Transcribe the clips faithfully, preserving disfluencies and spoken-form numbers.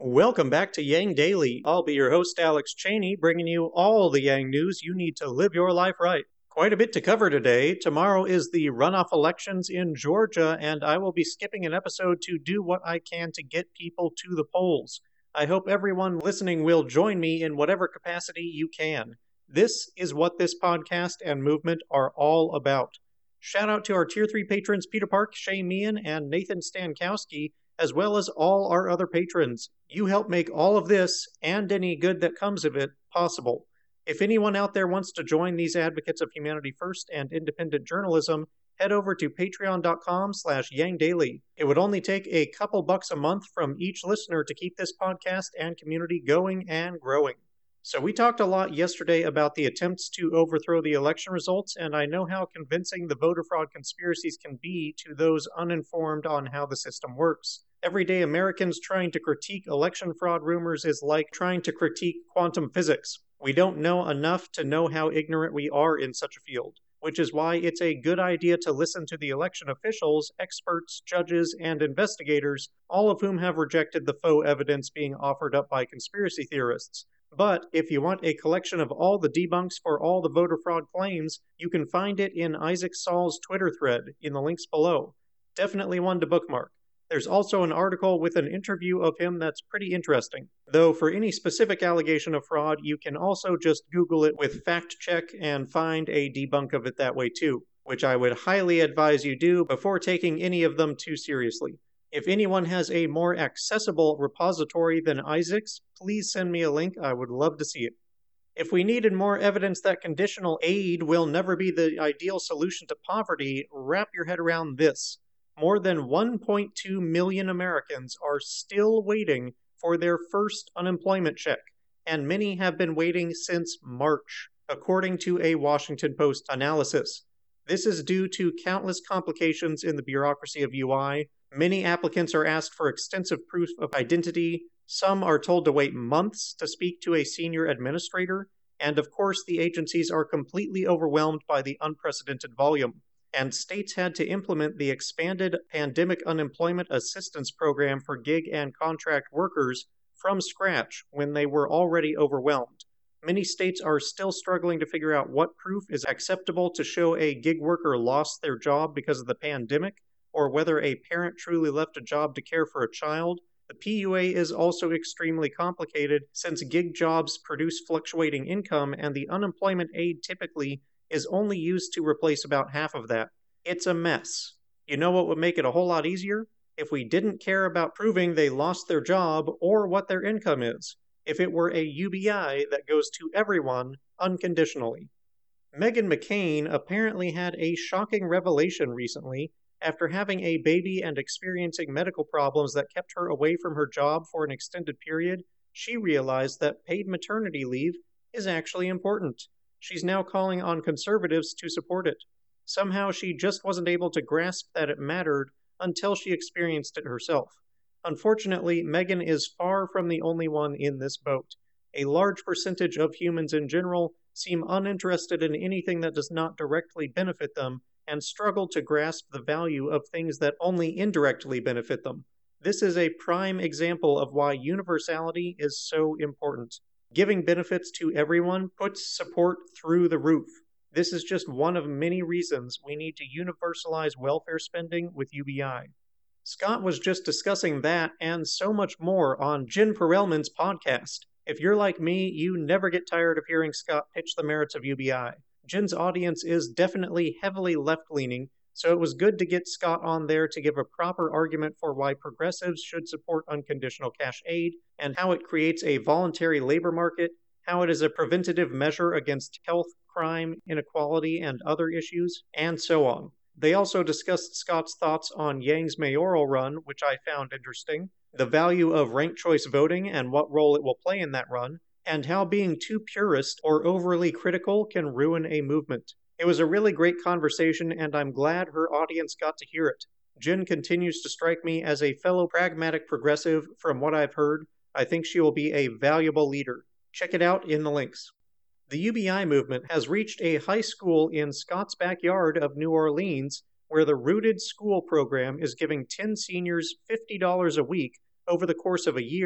Welcome back to Yang Daily. I'll be your host, Alex Cheney, bringing you all the Yang news you need to live your life right. Quite a bit to cover today. Tomorrow is the runoff elections in Georgia, and I will be skipping an episode to do what I can to get people to the polls. I hope everyone listening will join me in whatever capacity you can. This is what this podcast and movement are all about. Shout out to our Tier three patrons Peter Park, Shay Meehan, and Nathan Stankowski, as well as all our other patrons. You help make all of this, and any good that comes of it, possible. If anyone out there wants to join these advocates of humanity first and independent journalism, head over to patreon.com slash yangdaily. It would only take a couple bucks a month from each listener to keep this podcast and community going and growing. So we talked a lot yesterday about the attempts to overthrow the election results, and I know how convincing the voter fraud conspiracies can be to those uninformed on how the system works. Everyday Americans trying to critique election fraud rumors is like trying to critique quantum physics. We don't know enough to know how ignorant we are in such a field, which is why it's a good idea to listen to the election officials, experts, judges, and investigators, all of whom have rejected the faux evidence being offered up by conspiracy theorists. But if you want a collection of all the debunks for all the voter fraud claims, you can find it in Isaac Saul's Twitter thread in the links below. Definitely one to bookmark. There's also an article with an interview of him that's pretty interesting. Though for any specific allegation of fraud, you can also just Google it with fact check and find a debunk of it that way too, which I would highly advise you do before taking any of them too seriously. If anyone has a more accessible repository than Isaac's, please send me a link. I would love to see it. If we needed more evidence that conditional aid will never be the ideal solution to poverty, wrap your head around this. More than one point two million Americans are still waiting for their first unemployment check, and many have been waiting since March, according to a Washington Post analysis. This is due to countless complications in the bureaucracy of U I. Many applicants are asked for extensive proof of identity. Some are told to wait months to speak to a senior administrator. And of course, the agencies are completely overwhelmed by the unprecedented volume. And states had to implement the expanded Pandemic Unemployment Assistance Program for gig and contract workers from scratch when they were already overwhelmed. Many states are still struggling to figure out what proof is acceptable to show a gig worker lost their job because of the pandemic, or whether a parent truly left a job to care for a child. The P U A is also extremely complicated since gig jobs produce fluctuating income and the unemployment aid typically is only used to replace about half of that. It's a mess. You know what would make it a whole lot easier? If we didn't care about proving they lost their job or what their income is. If it were a U B I that goes to everyone unconditionally. Meghan McCain apparently had a shocking revelation recently. After having a baby and experiencing medical problems that kept her away from her job for an extended period, she realized that paid maternity leave is actually important. She's now calling on conservatives to support it. Somehow she just wasn't able to grasp that it mattered until she experienced it herself. Unfortunately, Meghan is far from the only one in this boat. A large percentage of humans in general seem uninterested in anything that does not directly benefit them, and struggle to grasp the value of things that only indirectly benefit them. This is a prime example of why universality is so important. Giving benefits to everyone puts support through the roof. This is just one of many reasons we need to universalize welfare spending with U B I. Scott was just discussing that and so much more on Jen Perelman's podcast. If you're like me, you never get tired of hearing Scott pitch the merits of U B I. Jen's audience is definitely heavily left-leaning, so it was good to get Scott on there to give a proper argument for why progressives should support unconditional cash aid, and how it creates a voluntary labor market, how it is a preventative measure against health, crime, inequality, and other issues, and so on. They also discussed Scott's thoughts on Yang's mayoral run, which I found interesting, the value of ranked choice voting and what role it will play in that run, and how being too purist or overly critical can ruin a movement. It was a really great conversation, and I'm glad her audience got to hear it. Jen continues to strike me as a fellow pragmatic progressive. From what I've heard, I think she will be a valuable leader. Check it out in the links. The U B I movement has reached a high school in Scott's backyard of New Orleans, where the Rooted School program is giving ten seniors fifty dollars a week over the course of a year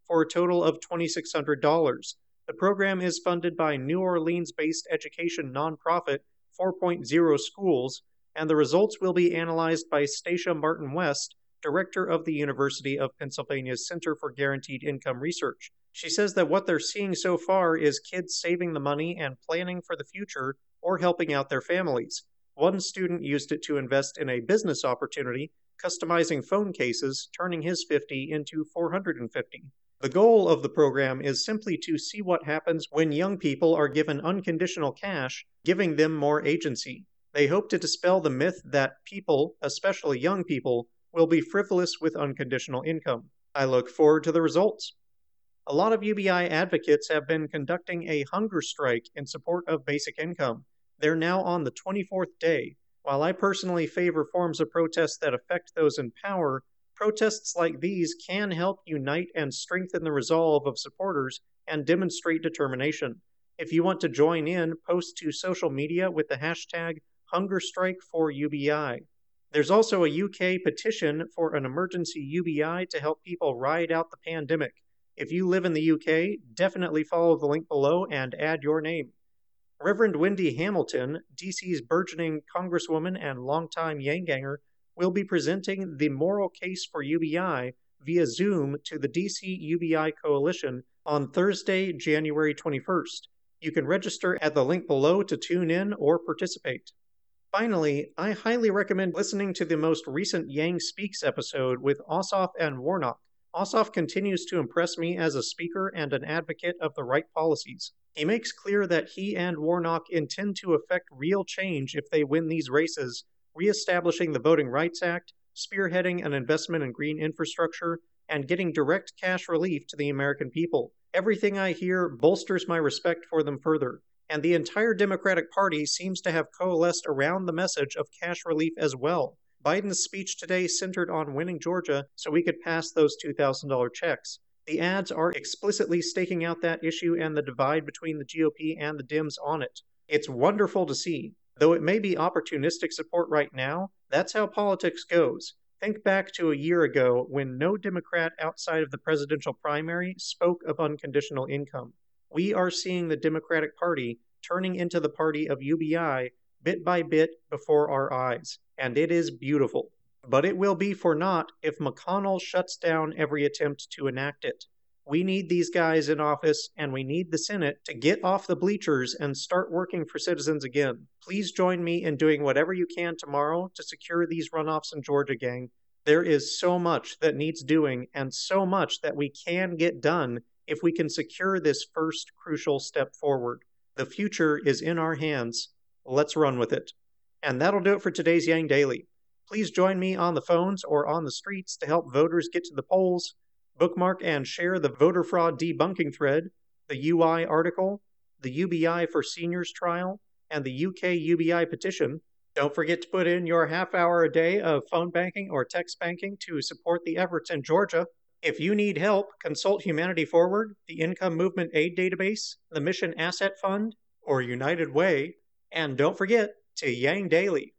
for a total of two thousand six hundred dollars. The program is funded by New Orleans-based education nonprofit four point oh Schools, and the results will be analyzed by Stacia Martin West, director of the University of Pennsylvania's Center for Guaranteed Income Research. She says that what they're seeing so far is kids saving the money and planning for the future or helping out their families. One student used it to invest in a business opportunity, customizing phone cases, turning his fifty into four hundred fifty. The goal of the program is simply to see what happens when young people are given unconditional cash, giving them more agency. They hope to dispel the myth that people, especially young people, will be frivolous with unconditional income. I look forward to the results. A lot of U B I advocates have been conducting a hunger strike in support of basic income. They're now on the twenty-fourth day. While I personally favor forms of protest that affect those in power, protests like these can help unite and strengthen the resolve of supporters and demonstrate determination. If you want to join in, post to social media with the hashtag Hunger Strike for U B I. There's also a U K petition for an emergency U B I to help people ride out the pandemic. If you live in the U K, definitely follow the link below and add your name. Reverend Wendy Hamilton, D C's burgeoning congresswoman and longtime Yanganger, will be presenting the moral case for U B I via Zoom to the D C U B I Coalition on Thursday, January twenty-first. You can register at the link below to tune in or participate. Finally, I highly recommend listening to the most recent Yang Speaks episode with Ossoff and Warnock. Ossoff continues to impress me as a speaker and an advocate of the right policies. He makes clear that he and Warnock intend to effect real change if they win these races, reestablishing the Voting Rights Act, spearheading an investment in green infrastructure, and getting direct cash relief to the American people. Everything I hear bolsters my respect for them further, and the entire Democratic Party seems to have coalesced around the message of cash relief as well. Biden's speech today centered on winning Georgia so we could pass those two thousand dollars checks. The ads are explicitly staking out that issue and the divide between the G O P and the Dems on it. It's wonderful to see. Though it may be opportunistic support right now, that's how politics goes. Think back to a year ago when no Democrat outside of the presidential primary spoke of unconditional income. We are seeing the Democratic Party turning into the party of U B I bit by bit before our eyes, and it is beautiful. But it will be for naught if McConnell shuts down every attempt to enact it. We need these guys in office, and we need the Senate to get off the bleachers and start working for citizens again. Please join me in doing whatever you can tomorrow to secure these runoffs in Georgia, gang. There is so much that needs doing, and so much that we can get done if we can secure this first crucial step forward. The future is in our hands. Let's run with it. And that'll do it for today's Yang Daily. Please join me on the phones or on the streets to help voters get to the polls. Bookmark and share the voter fraud debunking thread, the U I article, the U B I for Seniors trial, and the U K U B I petition. Don't forget to put in your half hour a day of phone banking or text banking to support the efforts in Georgia. If you need help, consult Humanity Forward, the Income Movement Aid Database, the Mission Asset Fund, or United Way. And don't forget to Yang Daily.